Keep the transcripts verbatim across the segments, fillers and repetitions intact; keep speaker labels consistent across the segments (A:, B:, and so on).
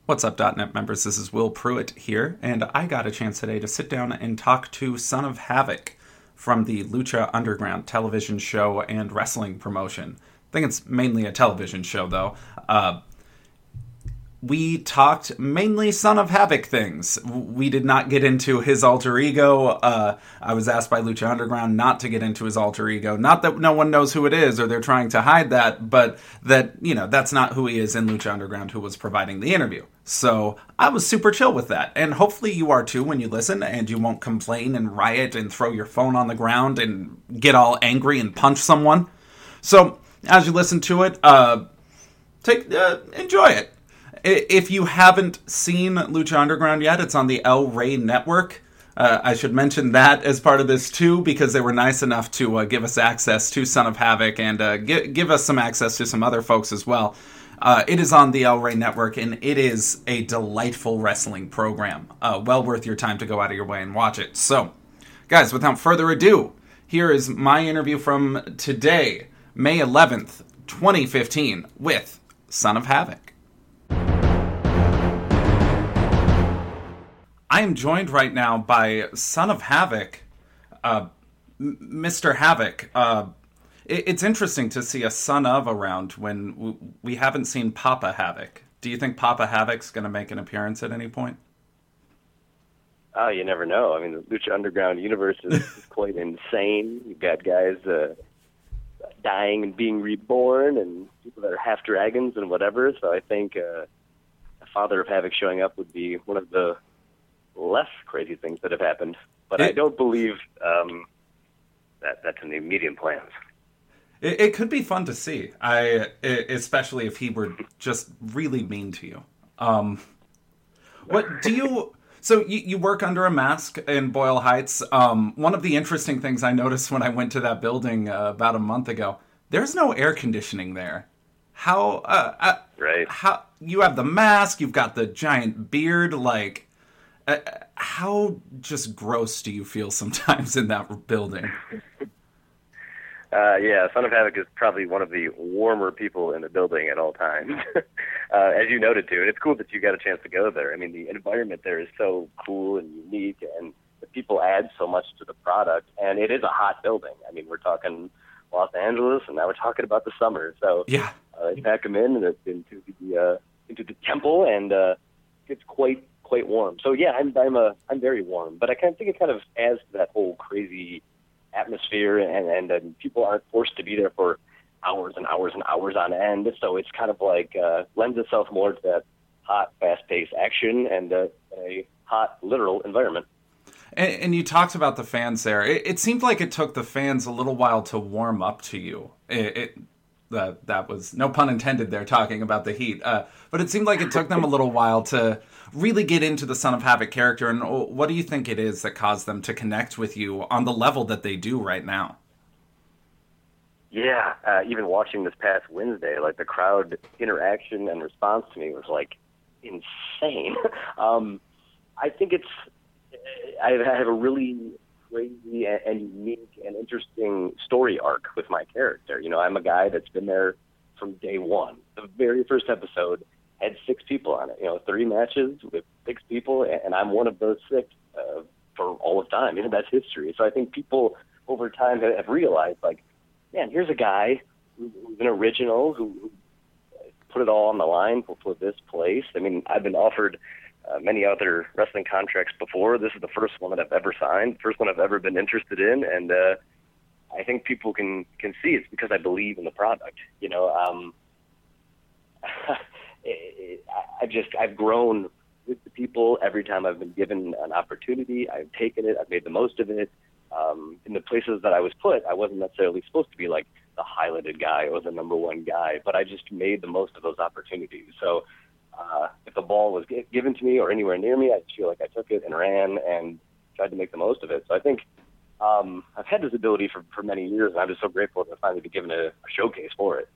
A: What's up, .dot net members? This is Will Pruitt here, and I got a chance today to sit down and talk to Son of Havoc from the Lucha Underground television show and wrestling promotion. I think it's mainly a television show, though. Uh, we talked mainly Son of Havoc things. We did not get into his alter ego. Uh, I was asked by Lucha Underground not to get into his alter ego. Not that no one knows who it is or they're trying to hide that, but that, you know, that's not who he is in Lucha Underground, who was providing the interview. So I was super chill with that. And hopefully you are too when you listen, and you won't complain and riot and throw your phone on the ground and get all angry and punch someone. So as you listen to it, uh, take uh, enjoy it. If you haven't seen Lucha Underground yet, it's on the El Rey Network. Uh, I should mention that as part of this, too, because they were nice enough to uh, give us access to Son of Havoc and uh, give, give us some access to some other folks as well. Uh, it is on the El Rey Network, and it is a delightful wrestling program. Uh, well worth your time to go out of your way and watch it. So, guys, without further ado, here is my interview from today, May eleventh, twenty fifteen, with Son of Havoc. I am joined right now by Son of Havoc, uh, Mister Havoc. Uh, it, it's interesting to see a son of around when we, we haven't seen Papa Havoc. Do you think Papa Havoc's going to make an appearance at any point?
B: Oh, you never know. I mean, the Lucha Underground universe is quite insane. You've got guys uh, dying and being reborn, and people that are half dragons and whatever. So I think uh, a Father of Havoc showing up would be one of the less crazy things that have happened, but it, I don't believe um, that that's in the immediate plans.
A: It, it could be fun to see, I especially if he were just really mean to you. Um, what do you? So you, you work under a mask in Boyle Heights. Um, one of the interesting things I noticed when I went to that building uh, about a month ago, there's no air conditioning there. How? Uh, uh,
B: right.
A: How you have the mask? You've got the giant beard, like. Uh, how just gross do you feel sometimes in that building?
B: Uh, yeah, Son of Havoc is probably one of the warmer people in the building at all times, uh, as you noted too. And it's cool that you got a chance to go there. I mean, the environment there is so cool and unique, and the people add so much to the product. And it is a hot building. I mean, we're talking Los Angeles, and now we're talking about the summer. So
A: yeah,
B: uh, you pack them in and into the uh, into the temple, and uh, it's quite. quite warm. So yeah, I'm I'm a I'm very warm, but I kind of think it kind of adds to that whole crazy atmosphere, and and, and people aren't forced to be there for hours and hours and hours on end. So it's kind of like uh, lends itself more to that hot, fast-paced action and uh, a hot, literal environment.
A: And, and you talked about the fans there. It, it seemed like it took the fans a little while to warm up to you. It. it Uh, that was no pun intended there, talking about the heat. Uh, but it seemed like it took them a little while to really get into the Son of Havoc character. And what do you think it is that caused them to connect with you on the level that they do right now?
B: Yeah, uh, even watching this past Wednesday, like the crowd interaction and response to me was like insane. um, I think it's, I have a really crazy and unique and interesting story arc with my character. You know, I'm a guy that's been there from day one. The very first episode had six people on it. You know, three matches with six people, and I'm one of those six uh, for all of time. You know, that's history. So I think people over time have realized, like, man, here's a guy who's an original who put it all on the line for, for this place. I mean, I've been offered Uh, many other wrestling contracts before. This is the first one that I've ever signed, first one I've ever been interested in, and uh, I think people can, can see it's because I believe in the product. You know, um, it, it, I've just I've grown with the people every time I've been given an opportunity. I've taken it. I've made the most of it. Um, in the places that I was put, I wasn't necessarily supposed to be like the highlighted guy or the number one guy, but I just made the most of those opportunities. So. Uh, if the ball was g- given to me or anywhere near me, I feel like I took it and ran and tried to make the most of it. So I think um, I've had this ability for, for many years, and I'm just so grateful to finally be given a, a showcase for it.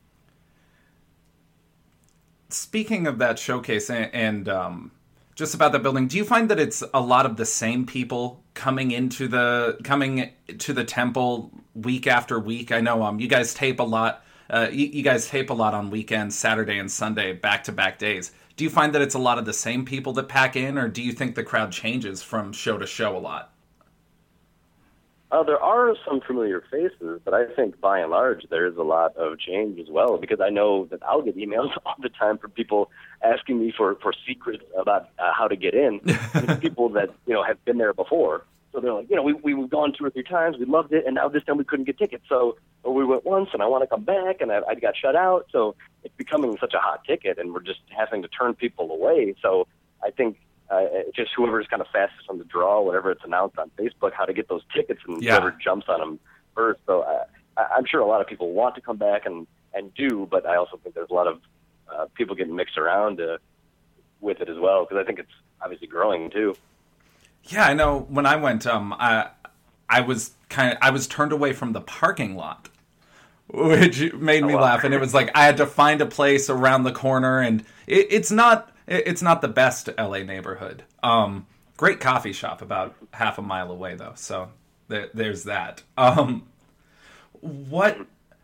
A: Speaking of that showcase and, and um, just about the building, do you find that it's a lot of the same people coming into the coming to the temple week after week? I know um, you guys tape a lot. Uh, you, you guys tape a lot on weekends, Saturday and Sunday, back-to-back days. do you find that it's a lot of the same people that pack in, or do you think the crowd changes from show to show a lot?
B: Uh, there are some familiar faces, but I think by and large there is a lot of change as well, because I know that I'll get emails all the time from people asking me for, for secrets about uh, how to get in. It's people that, you know, have been there before. So they're like, you know, we, we've gone two or three times, we loved it, and now this time we couldn't get tickets. So or we went once, and I want to come back, and I, I got shut out. So it's becoming such a hot ticket, and we're just having to turn people away. So I think uh, just whoever's kind of fastest on the draw, whatever it's announced on Facebook, how to get those tickets, and
A: yeah.
B: whoever jumps on them first. So uh, I, I'm sure a lot of people want to come back and, and do, but I also think there's a lot of uh, people getting mixed around uh, with it as well, because I think it's obviously growing too.
A: Yeah, I know. When I went, um, I I was kind of I was turned away from the parking lot, which made me oh, wow. laugh. And it was like I had to find a place around the corner, and it, it's not it's not the best L A neighborhood. Um, great coffee shop about half a mile away though, so there, there's that. Um, what?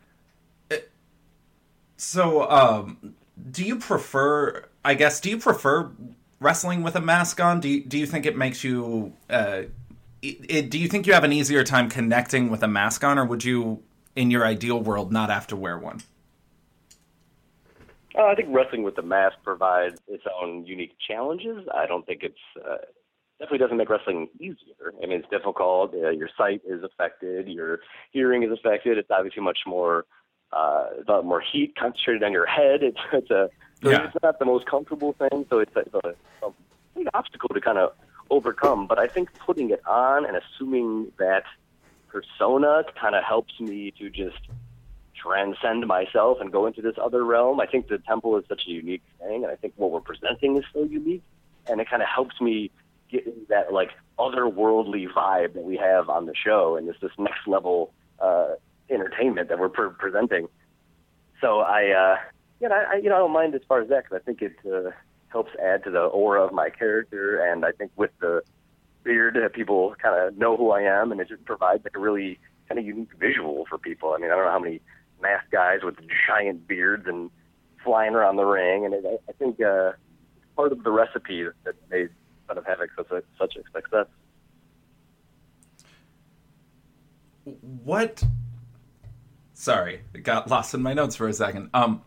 A: So, um, do you prefer? I guess do you prefer wrestling with a mask on? Do you, do you think it makes you, uh, it, it, do you think you have an easier time connecting with a mask on, or would you, in your ideal world, not have to wear one?
B: Uh, I think wrestling with the mask provides its own unique challenges. I don't think it's, uh, definitely doesn't make wrestling easier. I mean, it's difficult. Uh, your sight is affected. Your hearing is affected. It's obviously much more, uh, a lot more heat concentrated on your head. It's, it's a, So yeah. It's not the most comfortable thing, so it's a, it's a, a big obstacle to kind of overcome. But I think putting it on and assuming that persona kind of helps me to just transcend myself and go into this other realm. I think the temple is such a unique thing, and I think what we're presenting is so unique, and it kind of helps me get into that like otherworldly vibe that we have on the show, and it's this next level uh, entertainment that we're pre- presenting. So I. Uh, Yeah, I, you know, I don't mind as far as that, because I think it uh, helps add to the aura of my character, and I think with the beard, uh, people kind of know who I am, and it just provides like a really kind of unique visual for people. I mean, I don't know how many masked guys with giant beards and flying around the ring, and it, I think uh, it's part of the recipe that made Son of Havoc such a, such a success.
A: What? Sorry, it got lost in my notes for a second. Um.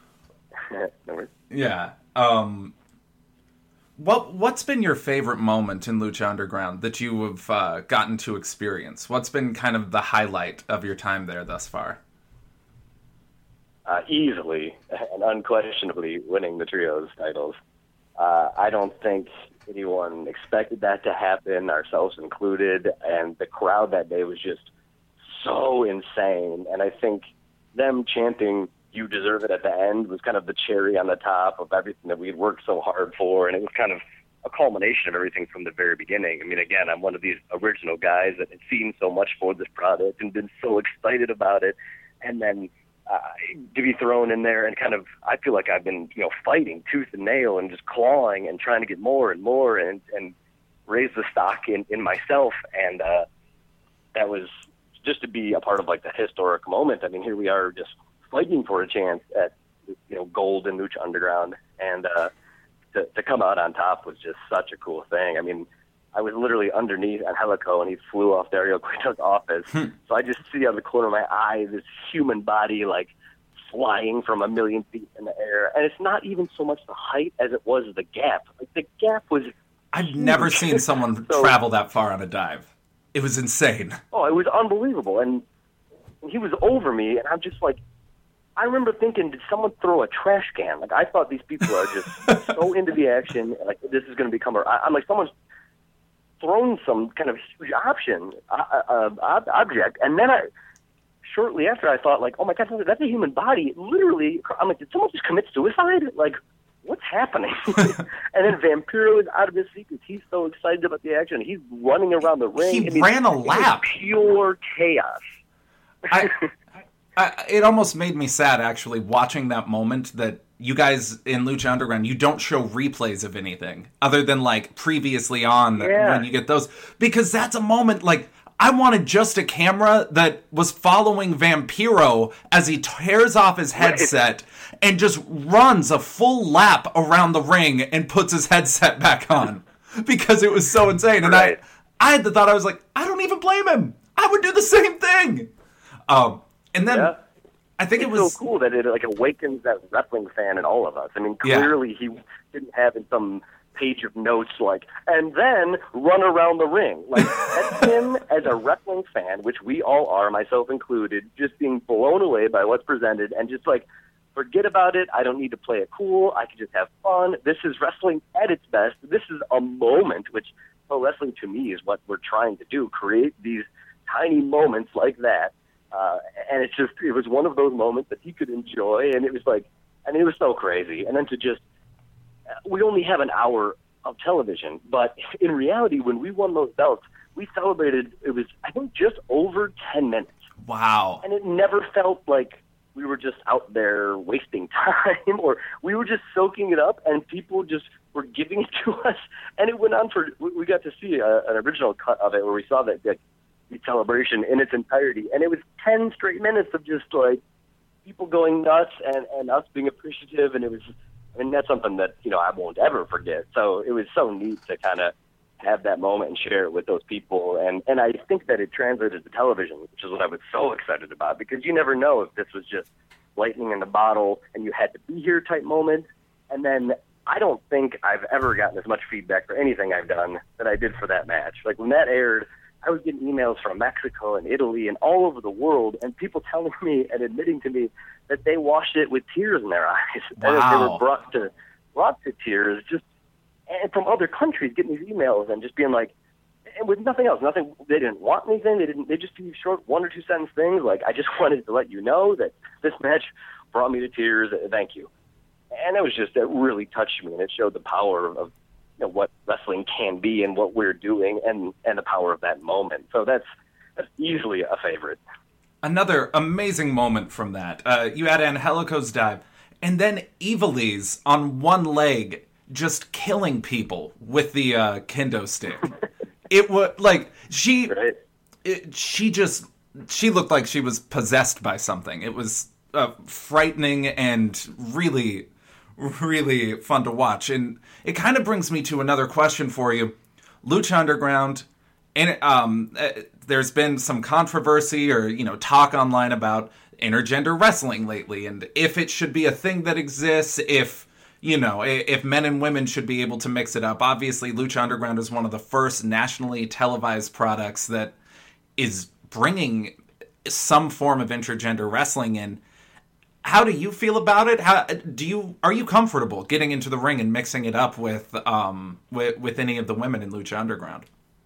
B: No worries.
A: Yeah. Um, what what's been your favorite moment in Lucha Underground that you have uh, gotten to experience? What's been kind of the highlight of your time there thus far?
B: Uh, easily and unquestionably winning the trios titles. Uh, I don't think anyone expected that to happen, ourselves included, and the crowd that day was just so insane. And I think them chanting "You deserve it" at the end was kind of the cherry on the top of everything that we had worked so hard for, and it was kind of a culmination of everything from the very beginning. I mean, again, I'm one of these original guys that had seen so much for this product and been so excited about it, and then uh, to be thrown in there and kind of, I feel like I've been, you know, fighting tooth and nail and just clawing and trying to get more and more and, and raise the stock in, in myself, and uh, that was just to be a part of like the historic moment. I mean, here we are just fighting for a chance at, you know, gold in Lucha Underground, and uh, to, to come out on top was just such a cool thing. I mean, I was literally underneath Angelico, and he flew off Dario Cueto's office, so I just see out of the corner of my eye this human body, like, flying from a million feet in the air, and it's not even so much the height as it was the gap. Like, the gap was
A: I've
B: huge.
A: Never seen someone so, travel that far on a dive. It was insane.
B: Oh, it was unbelievable, and he was over me, and I'm just like, I remember thinking, did someone throw a trash can? Like, I thought these people are just so into the action, like, this is going to become a... I'm like, someone's thrown some kind of huge option, uh, uh, object, and then I, shortly after, I thought, like, oh my God, that's a human body. Literally, I'm like, did someone just commit suicide? Like, what's happening? And then Vampiro is out of his seat because he's so excited about the action. He's running around the ring.
A: He
B: I mean,
A: ran a lap.
B: Pure chaos.
A: I... I, it almost made me sad, actually, watching that moment that you guys in Lucha Underground, you don't show replays of anything other than, like, previously on
B: yeah.
A: when you get those. Because that's a moment, like, I wanted just a camera that was following Vampiro as he tears off his headset and just runs a full lap around the ring and puts his headset back on because it was so insane. And
B: right.
A: I, I had the thought, I was like, I don't even blame him. I would do the same thing. Um, and then...
B: Yeah.
A: I think
B: it's
A: it was
B: so cool that it like awakens that wrestling fan in all of us. I mean, clearly yeah. he didn't have in some page of notes like, and then run around the ring. Like, that's him as a wrestling fan, which we all are, myself included, just being blown away by what's presented and just like, forget about it. I don't need to play it cool. I can just have fun. This is wrestling at its best. This is a moment, which pro wrestling to me is what we're trying to do, create these tiny moments like that. Uh, and it's just, it was one of those moments that he could enjoy, and it was like, I mean, it was so crazy. And then to just, we only have an hour of television, but in reality, when we won those belts, we celebrated, it was, I think, just over ten minutes.
A: Wow.
B: And it never felt like we were just out there wasting time, or we were just soaking it up, and people just were giving it to us. And it went on for, we got to see a, an original cut of it where we saw that, like, the celebration in its entirety, and it was ten straight minutes of just like people going nuts and, and us being appreciative, and it was, I mean, that's something that, you know, I won't ever forget. So it was so neat to kind of have that moment and share it with those people, and and I think that it translated to television, which is what I was so excited about, because you never know if this was just lightning in the bottle and you had to be here type moment. And then I don't think I've ever gotten as much feedback for anything I've done that I did for that match. Like when that aired, I was getting emails from Mexico and Italy and all over the world, and people telling me and admitting to me that they watched it with tears in their eyes.
A: Wow.
B: And that they were brought to brought to tears, just and from other countries, getting these emails and just being like, and with nothing else, nothing. They didn't want anything. They didn't. They just gave short one or two sentence things like, "I just wanted to let you know that this match brought me to tears. Thank you." And it was just, it really touched me, and it showed the power of, you know, what wrestling can be and what we're doing, and, and the power of that moment. So that's that's easily a favorite.
A: Another amazing moment from that. Uh, you had Angelico's dive, and then Ivelisse on one leg just killing people with the uh, kendo stick. It was like she,
B: right.
A: it, she just she looked like she was possessed by something. It was uh, frightening and really, really fun to watch. And it kind of brings me to another question for you. Lucha Underground, and um, uh, there's been some controversy or, you know, talk online about intergender wrestling lately, and if it should be a thing that exists, if, you know, if men and women should be able to mix it up. Obviously, Lucha Underground is one of the first nationally televised products that is bringing some form of intergender wrestling in. How do you feel about it? How do you are you comfortable getting into the ring and mixing it up with um with, with any of the women in Lucha Underground?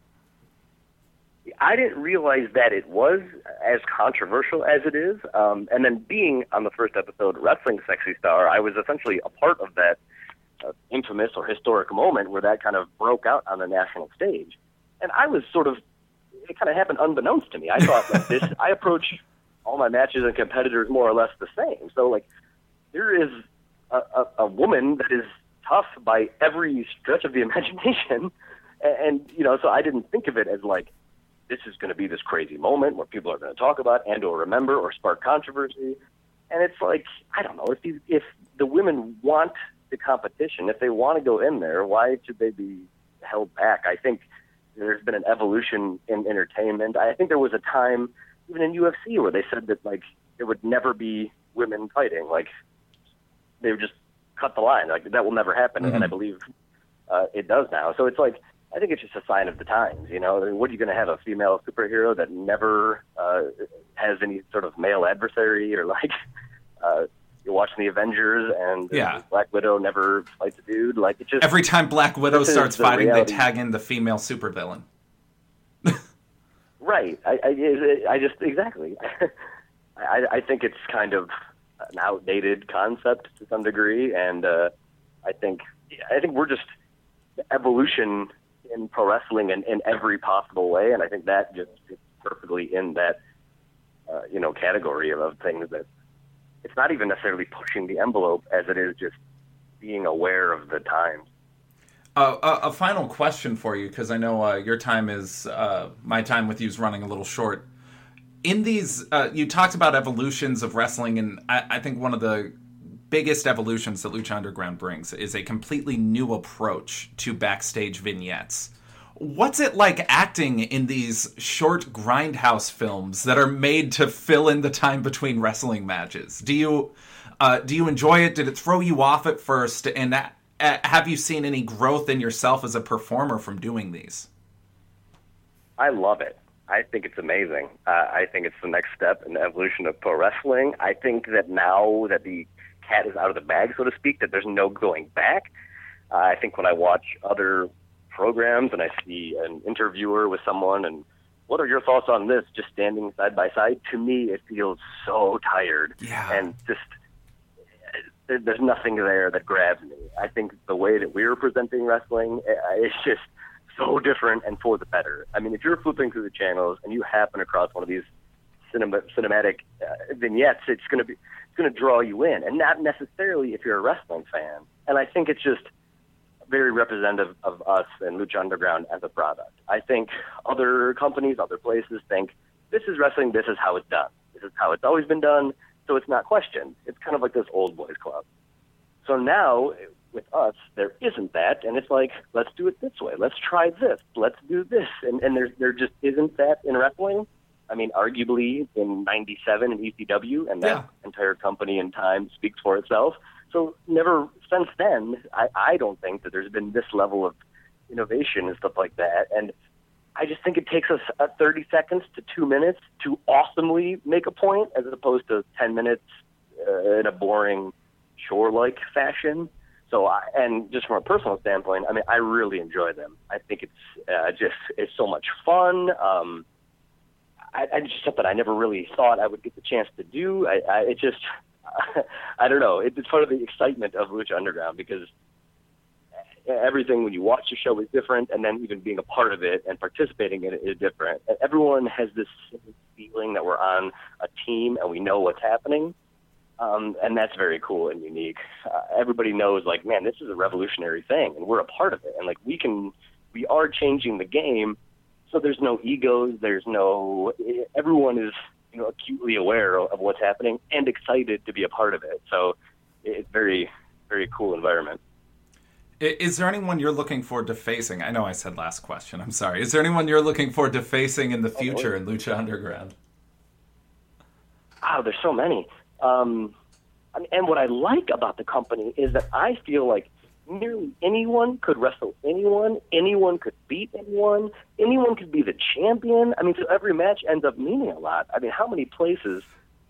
B: I didn't realize that it was as controversial as it is. Um, and then being on the first episode, Wrestling Sexy Star, I was essentially a part of that uh, infamous or historic moment where that kind of broke out on the national stage. And I was sort of, it kind of happened unbeknownst to me. I thought like this, I approach all my matches and competitors more or less the same. So like there is a, a, a woman that is tough by every stretch of the imagination. And, and, you know, so I didn't think of it as like, this is going to be this crazy moment where people are going to talk about and or remember or spark controversy. And it's like, I don't know, if you, if the women want the competition, if they want to go in there, why should they be held back? I think there's been an evolution in entertainment. I think there was a time, even in U F C, where they said that, like, there would never be women fighting. Like, they would just cut the line. Like, that will never happen. Mm-hmm. And I believe uh, it does now. So it's like, I think it's just a sign of the times, you know. I mean, what are you going to have, a female superhero that never uh, has any sort of male adversary, or like uh, you're watching the Avengers and
A: yeah.
B: Black Widow never fights a dude? Like, it just
A: every time Black Widow starts fighting,
B: reality.
A: They tag in the female supervillain.
B: Right. I, I, I just exactly. I, I think it's kind of an outdated concept to some degree, and uh, I think I think we're just evolution in pro wrestling in, in every possible way, and I think that just fits perfectly in that uh, you know category of, of things that it's not even necessarily pushing the envelope as it is just being aware of the times.
A: Uh, a, a final question for you, because I know uh, your time is uh, my time with you is running a little short. In these, uh, you talked about evolutions of wrestling, and I, I think one of the biggest evolutions that Lucha Underground brings is a completely new approach to backstage vignettes. What's it like acting in these short grindhouse films that are made to fill in the time between wrestling matches? Do you uh, do you enjoy it? Did it throw you off at first? And uh, have you seen any growth in yourself as a performer from doing these?
B: I love it. I think it's amazing. Uh, I think it's the next step in the evolution of pro wrestling. I think that now that the cat is out of the bag, so to speak, that there's no going back. Uh, I think when I watch other programs and I see an interviewer with someone and what are your thoughts on this, just standing side by side, to me it feels so tired.
A: Yeah.
B: And just there, there's nothing there that grabs me. I think the way that we're presenting wrestling is just so different and for the better. I mean, if you're flipping through the channels and you happen across one of these cinema, cinematic uh, vignettes, it's going to be it's going to draw you in, and not necessarily if you're a wrestling fan. And I think it's just very representative of us and Lucha Underground as a product. I think other companies, other places think this is wrestling, this is how it's done. This is how it's always been done, so it's not questioned. It's kind of like this old boys club. So now with us, there isn't that, and it's like, let's do it this way. Let's try this. Let's do this. And, and there, there just isn't that in wrestling. I mean, arguably in ninety-seven in E C W, and that
A: Yeah.
B: entire company and time speaks for itself. So never since then, I, I don't think that there's been this level of innovation and stuff like that. And I just think it takes us uh, thirty seconds to two minutes to awesomely make a point, as opposed to ten minutes uh, in a boring shore-like fashion. So, I, and just from a personal standpoint, I mean, I really enjoy them. I think it's uh, just it's so much fun. Um, I, I just something I never really thought I would get the chance to do. I, I it just I don't know. It, it's part of the excitement of Lucha Underground, because everything when you watch the show is different, and then even being a part of it and participating in it is different. And everyone has this feeling that we're on a team and we know what's happening. Um, and that's very cool and unique. Uh, everybody knows, like, man, this is a revolutionary thing, and we're a part of it. And like, we can, we are changing the game. So there's no egos. There's no. Everyone is, you know, acutely aware of what's happening and excited to be a part of it. So it's very, very cool environment.
A: Is there anyone you're looking forward to facing? I know I said last question. I'm sorry. Is there anyone you're looking forward to facing in the future in Lucha Underground?
B: Oh, there's so many. Um, and what I like about the company is that I feel like nearly anyone could wrestle anyone, anyone could beat anyone, anyone could be the champion. I mean, so every match ends up meaning a lot. I mean, how many places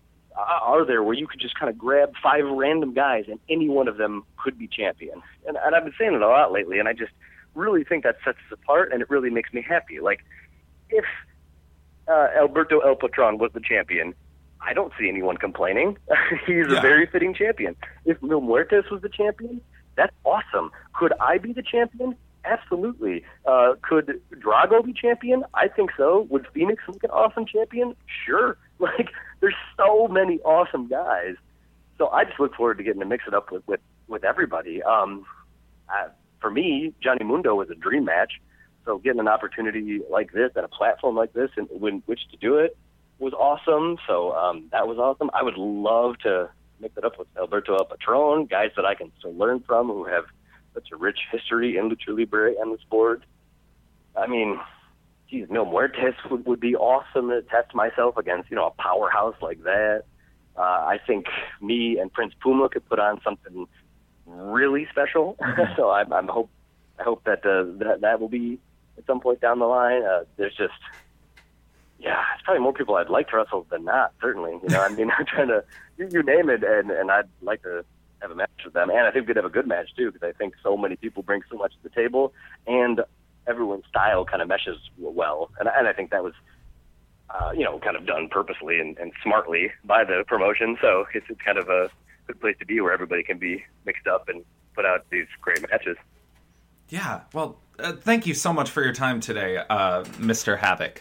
B: are there where you could just kind of grab five random guys and any one of them could be champion? And, and I've been saying it a lot lately, and I just really think that sets us apart, and it really makes me happy. Like, if uh, Alberto El Patron was the champion, I don't see anyone complaining. He's
A: Yeah.
B: a very fitting champion. If Mil Muertes was the champion, that's awesome. Could I be the champion? Absolutely. Uh, could Drago be champion? I think so. Would Phoenix make an awesome champion? Sure. Like, there's so many awesome guys. So I just look forward to getting to mix it up with, with, with everybody. Um, uh, for me, Johnny Mundo was a dream match. So getting an opportunity like this and a platform like this in, in which to do it was awesome. So um, that was awesome. I would love to mix it up with Alberto El Patron, guys that I can still learn from who have such a rich history in Lucha Libre and the sport. I mean, geez, Mil Muertes would, would be awesome to test myself against, you know, a powerhouse like that. Uh, I think me and Prince Puma could put on something really special. Mm-hmm. so I, I'm hope I hope that, uh, that that will be at some point down the line. Uh, there's just, yeah, it's probably more people I'd like to wrestle than not. Certainly, you know, I mean, I'm trying to you, you name it, and and I'd like to have a match with them, and I think we'd have a good match too, because I think so many people bring so much to the table, and everyone's style kind of meshes well, and and I think that was, uh, you know, kind of done purposely and, and smartly by the promotion. So it's it's kind of a good place to be where everybody can be mixed up and put out these great matches.
A: Yeah, well, uh, thank you so much for your time today, uh, Mister Havoc.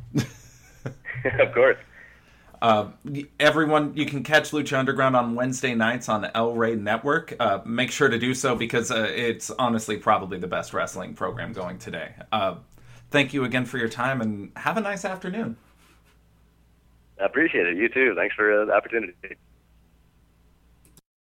B: Of course.
A: Uh, everyone, you can catch Lucha Underground on Wednesday nights on El Rey Network. Uh, make sure to do so, because uh, it's honestly probably the best wrestling program going today. Uh, thank you again for your time, and have a nice afternoon.
B: I appreciate it. You too. Thanks for uh, the opportunity.